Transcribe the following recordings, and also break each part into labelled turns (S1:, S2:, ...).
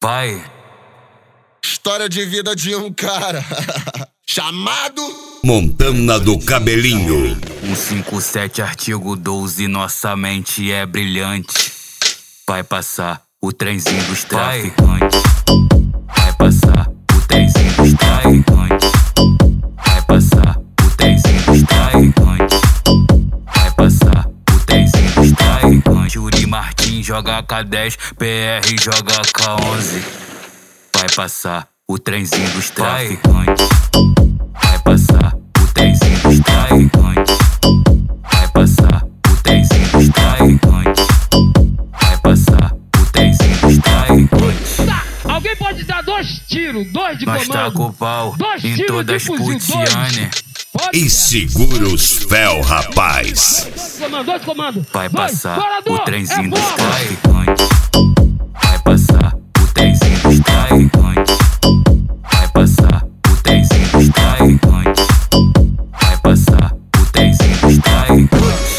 S1: Vai.
S2: História de vida de um cara chamado
S3: Montana do Cabelinho.
S1: 157 artigo 12, nossa mente é brilhante. Vai passar o trenzinho dos traficantes. Vai passar o trenzinho dos traficantes. Vai passar o trenzinho dos traficantes. Vai passar o trenzinho dos traficantes. Yuri Martins joga K10, PR joga K11. Vai passar o trenzinho dos traficantes. Vai passar o trenzinho dos traficantes. Vai passar o trenzinho dos traficantes. Vai passar o trenzinho dos traficantes.
S4: Tá, alguém pode dar 2 tiros, 2 de
S1: Nós
S4: comando.
S1: tá com o pau em todas as putiane.
S3: E segura os fel, rapaz.
S4: 2 comandos.
S1: Vai passar o trenzinho dos
S4: bomba.
S1: traficantes. Vai passar o trenzinho dos traficantes. Vai passar o trenzinho dos traficantes. Vai passar o trenzinho dos traficantes.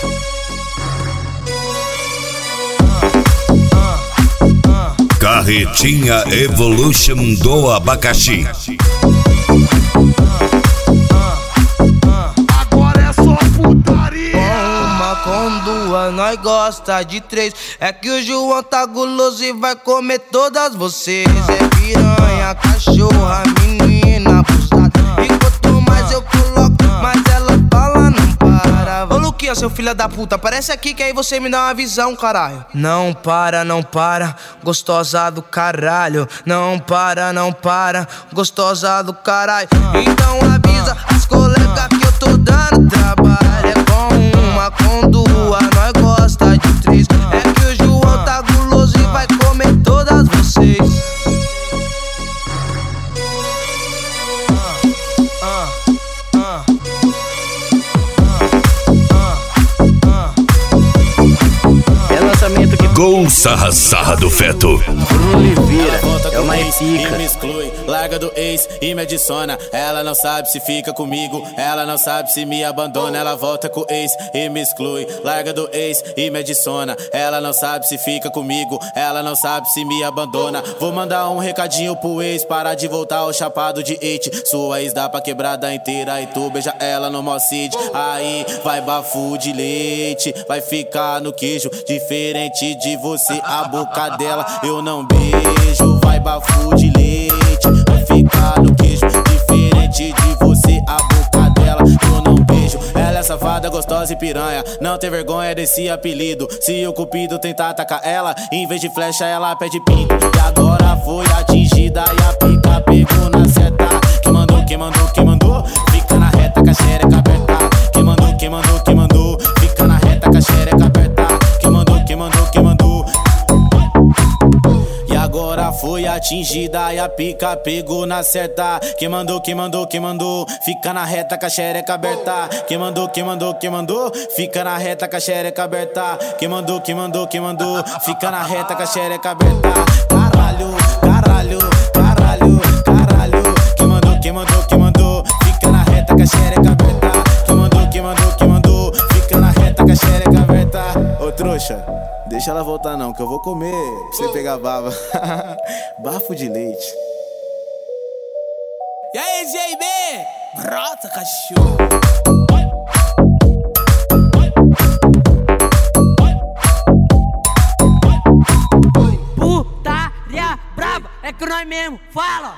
S3: Carretinha Evolution do abacaxi.
S5: Agora é só putaria. Uma com duas, nós gosta de 3. É que o João tá guloso e vai comer todas vocês. É piranha, cachorra, menina abusada. E quanto mais eu coloco, mais ela fala, não para. Ô Luquinha, seu filho da puta, aparece aqui que aí você me dá uma visão, caralho. Não para, não para, gostosa do caralho. Não para, não para, gostosa do caralho. Então avisa as colegas que eu tô dando trabalho. É com uma, com duas, nós gosta de 3. É que o João tá guloso e vai comer todas vocês.
S6: É lançamento que
S3: Gol Sarra Sarra do Feto.
S6: Bruno Oliveira é uma
S7: E
S6: pica.
S7: me exclui, larga do ex e me adiciona. Ela não sabe se fica comigo, ela não sabe se me abandona. Ela volta com o ex e me exclui, larga do ex e me adiciona. Ela não sabe se fica comigo, ela não sabe se me abandona. Vou mandar um recadinho pro ex, parar de voltar ao chapado de hate. Sua ex dá pra quebrada inteira e tu beija ela no Mocid. Aí vai bafo de leite, vai ficar no queijo. Diferente de você, a boca dela eu não beijo. Vai bafo de leite, vai ficar no queijo. Diferente de você, a boca dela eu não beijo. Ela é safada, gostosa e piranha, não tem vergonha desse apelido. Se o cupido tentar atacar ela, em vez de flecha ela pede pinto. E agora foi atingida e a pica pegou na seta. Quem mandou, quem mandou, quem mandou? Fica na reta com a xereca aberta. Quem mandou, quem mandou, quem mandou? Fica na reta com a xereca aberta. Quem mandou, quem mandou, quem mandou? E agora foi atingida e a pica pegou na certa. Quem mandou, quem mandou, quem mandou? Fica na reta com a xereca aberta. Quem mandou, quem mandou, quem mandou? Fica na reta com a xereca aberta. Quem mandou, quem mandou, quem mandou? Fica na reta com a xereca aberta. Caralho, caralho, caralho, caralho. Quem mandou, quem mandou, quem mandou? Fica na reta com a xereca aberta. Quem mandou, quem mandou, quem mandou? Fica na reta com a xereca aberta. Ô trouxa, deixa ela voltar não, que eu vou comer pra você pegar baba. Bafo de leite.
S5: E aí, JB? Brota, cachorro. Putaria braba, é que nós mesmo fala.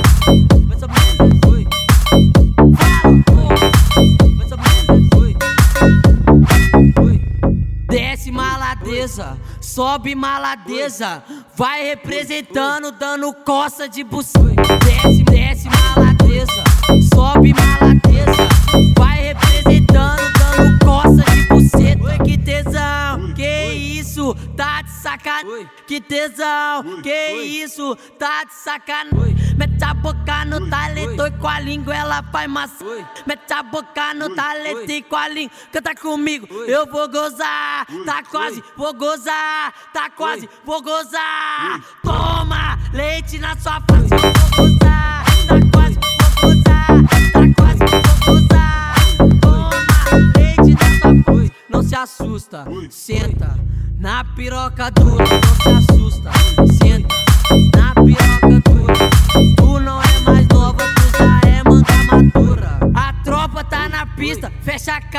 S5: Desce maladeza, sobe maladeza, vai representando, dando coça de buceta. Desce, desce maladeza, sobe maladeza, vai representando, dando coça de buceta. Oi, que tesão, que isso, tá de sacanagem. Que tesão, que isso, tá de sacanagem. Mete a boca no talento e com a língua ela faz massa. Mete a boca no talento e com a língua canta comigo, eu vou gozar. Tá quase, vou gozar. Tá quase, vou gozar. Toma leite na sua face, eu vou gozar. Tá quase, vou gozar. Tá quase, vou gozar. Toma leite na sua face. Não se assusta, senta na piroca dura. Não se assusta, senta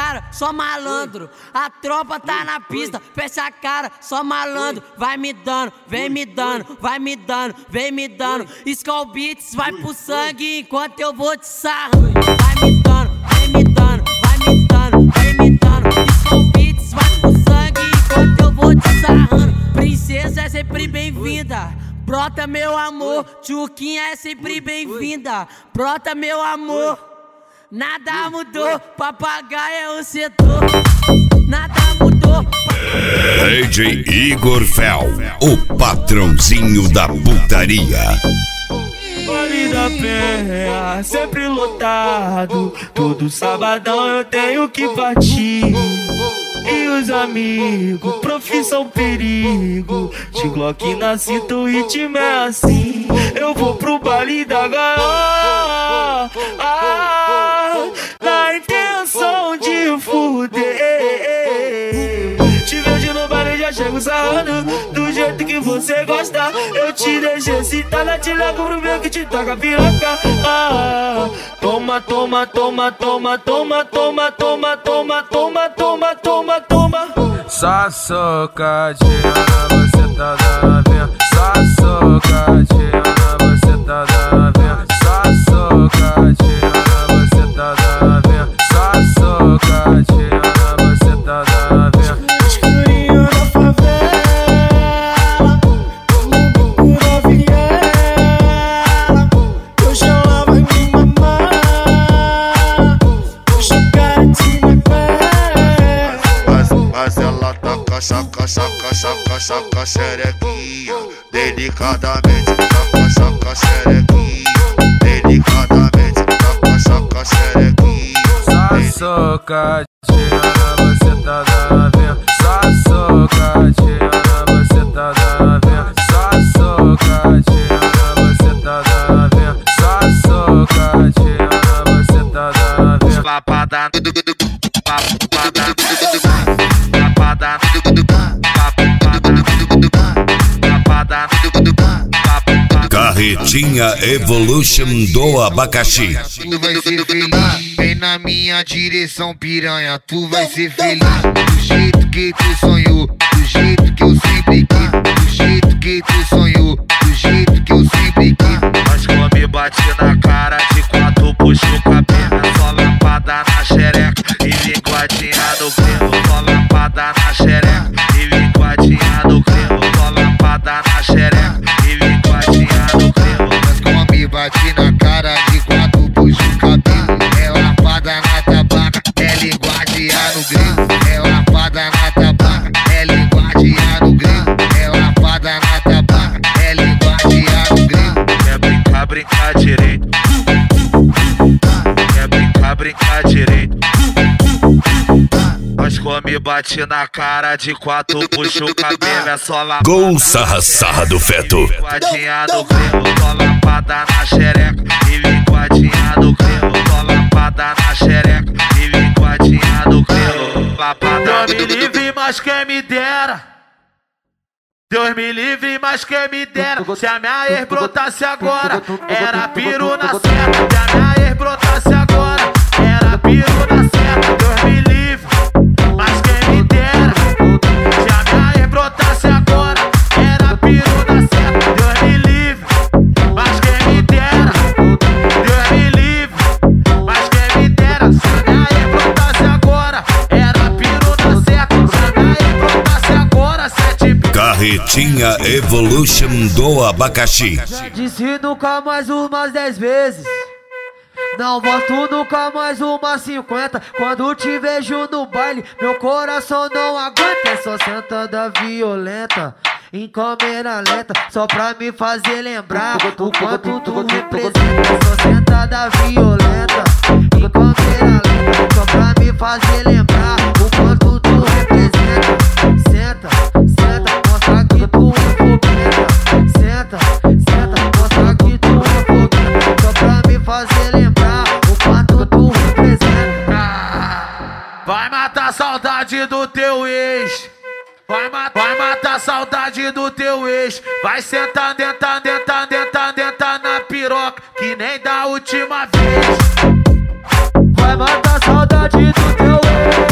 S5: cara, só malandro. A tropa tá na pista, fecha a cara, só malandro. Vai me dando, vem me dando, vai me dando, vem me dando. Skull Beats vai pro sangue enquanto eu vou te sarrando. Vai me dando, vem me dando, vai me dando, vem me dando. Skull Beats vai pro sangue enquanto eu vou te sarrando. Princesa é sempre bem-vinda. Brota meu amor, Tchuquinha é sempre bem-vinda. Brota meu amor, nada mudou, papagaio é o setor. Nada mudou.
S3: DJ Igor Fel, o patrãozinho da putaria.
S8: Vale da Penha, sempre lotado. Todo sabadão eu tenho que partir. E os amigos, profissão perigo. De Glock na cinta, o ritmo é assim. Eu vou pro baile da gaiola, na intenção de fuder. Te vejo no baile, já chego sarrando do jeito que você gosta. Eu te deixo excitada, te levo pro meu que te toca piroca. Toma, toma, toma, toma, toma, toma, toma, toma, toma, toma, toma, toma.
S9: Só socadinha, você tá dando. Só socadinha, você tá dando. Só socadinha, você tá dando. Só socadinha, você tá dando.
S8: Escurinho na favela, no bico da viela. Hoje ela vai me mamar. Hoje eu quero te matar.
S2: Mas ela taca, chaca, chaca, chaca, chaca, xerequinha. Delicadamente, taca, chaca, xerequinha. Delicadamente, taca, chaca, xerequinha.
S9: Só socadinha, você tá dando. Só socadinha, você tá dando. Só socadinha, você tá dando. Só socadinha, você tá dando.
S1: Lapada,
S3: Carretinha Evolution do Abacaxi.
S2: Tu vai ser feliz, vem na minha direção, piranha. Tu vai ser feliz, do jeito que tu sonhou, do jeito que eu sempre quis, do jeito que tu sonhou, do jeito que eu sempre quis.
S1: mas come bate na cara de quatro, puxa o cabelo. Só lapada na xereca e linguadinha no grelo. Só lapada na xereca e linguadinha no grelo. Só lapada na xereca e linguadinha no grelo.
S2: Mas come bate na cara de quatro, puxa o cabelo. É lapada na tabaca, é linguadinha no grelo. É lapada na tabaca, é linguadinha no grelo. É lapada na tabaca, é linguadinha no grelo.
S1: Quer brincar, brincar direito. Quer brincar, brincar direito. Mas come bate na cara de quatro, puxa o cabelo. É só lapada.
S3: Gol Sarra Sarra do Feto.
S1: Linguadinha no grelo. Só lapada na xereca e linguadinha no grelo. Só lapada na xereca e linguadinha no grelo. Lapada.
S8: Deus me livre, mas quem me dera. Deus me livre, mas quem me dera. Se a minha ex brotasse agora, era piru na certa. Se a minha ex brotasse agora, era piru na certa. Deus me livre, mas quem me dera. Se a minha ex brotasse agora, era piru na certa. Deus me livre, mas quem me dera. Deus me livre, mas quem me dera. Se a minha ex brotasse agora, era piru na certa. Se a minha ex brotasse agora, sete.
S3: Carretinha Evolution do Abacaxi.
S8: Disse nunca mais umas 10 vezes. Não volto nunca mais umas 50. Quando te vejo no baile, meu coração não aguenta. É só sentada violenta, em câmera lenta, só pra me fazer lembrar o quanto tu representa. É só sentada violenta, em câmera lenta, só pra me fazer lembrar o quanto tu representa. Senta, senta, mostra que tu é fogueta. Senta, senta, mostra que tu é fogueta. Só pra me fazer lembrar o quanto tu representa. Vai matar a saudade do teu ex. Vai matar a saudade do teu ex. Vai sentar, dentar, dentar, dentar, dentar na piroca, que nem da última vez. Vai matar a saudade do teu ex.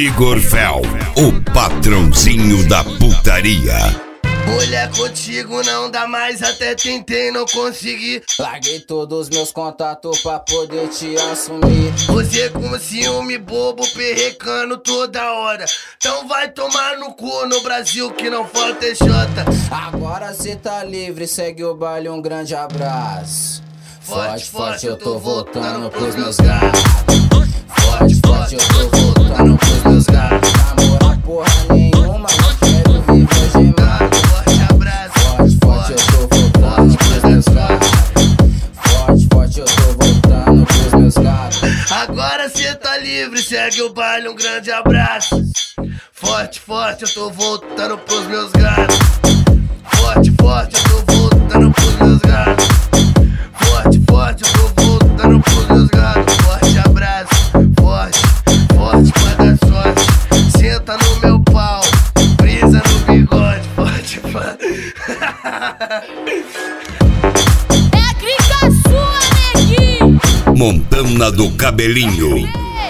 S3: Igor Fel, o patrãozinho da putaria.
S10: Mulher, contigo não dá mais, até tentei, não consegui.
S7: Larguei todos os meus contatos pra poder te assumir.
S10: Você com ciúme bobo, perrecando toda hora. Então vai tomar no cu, no Brasil que não falta é Jota.
S7: Agora cê tá livre, segue o baile, um grande abraço. Forte, forte, eu tô voltando pros meus gatos. Forte, forte, eu tô voltando pros meus gatos. Namorar porra nenhuma, não quero viver gemado. Forte, forte, eu tô voltando pros meus gatos. Forte, forte, eu tô voltando pros meus gatos.
S10: Agora cê tá livre, segue o baile, um grande abraço. Forte, forte, eu tô voltando pros meus gatos. Forte, forte, eu tô voltando pros meus gatos. Forte, forte, eu tô voltando pros meus gatos. Forte abraço, forte, forte pra dar sorte. Senta no meu pau, brisa no bigode. Forte, forte.
S5: É clica sua, neguinho.
S3: Montana do Cabelinho.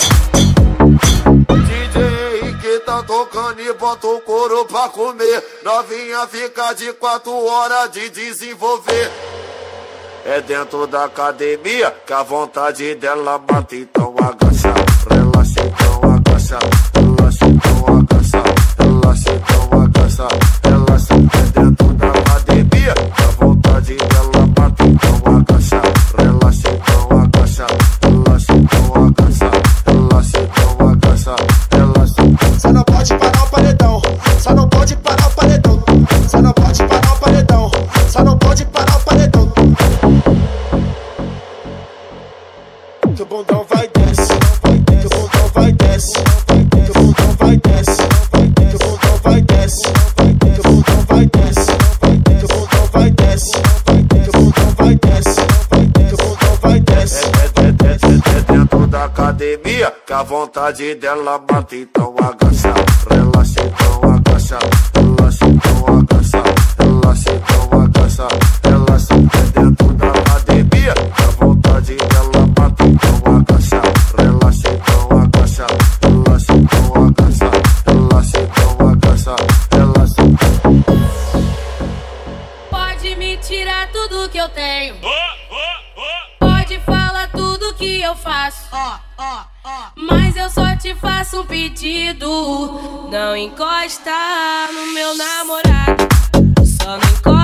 S11: DJ que tá tocando e bota o couro pra comer. Novinha fica de 4 horas de desenvolver. É dentro da academia que a vontade dela bate. Então agacha, relaxa, então agacha. Relaxa, então agacha. Relaxa, então agacha. Relaxa, é dentro da academia que a vontade dela bate. Então agacha, relaxa, então agacha. Relaxa, então agacha. Relaxa, então agacha. Relaxa.
S12: Só não pode parar o paredão. Só não pode parar o paredão. Só não pode parar o paredão. Só não pode parar o paredão. Que o bundão vai desce, que o bundão vai desce, que o bundão vai desce, que o bundão vai desce, que o bundão vai desce, que o bundão vai desce, que o bundão vai desce, que o bundão vai desce.
S11: É dentro da academia que a vontade dela bate. Então agacha, relaxa, então agacha. Relaxa, então agacha. Relaxa, então agacha. Relaxa, é dentro da academia que a vontade dela bate. Então agacha, relaxa, então agacha. Relaxa, então agacha. Relaxa, então agacha. Relaxa.
S5: Pode me tirar tudo que eu tenho. Pode falar tudo que eu faço. Mas eu só te faço um pedido. Não encosta no meu namorado. Só não encosta.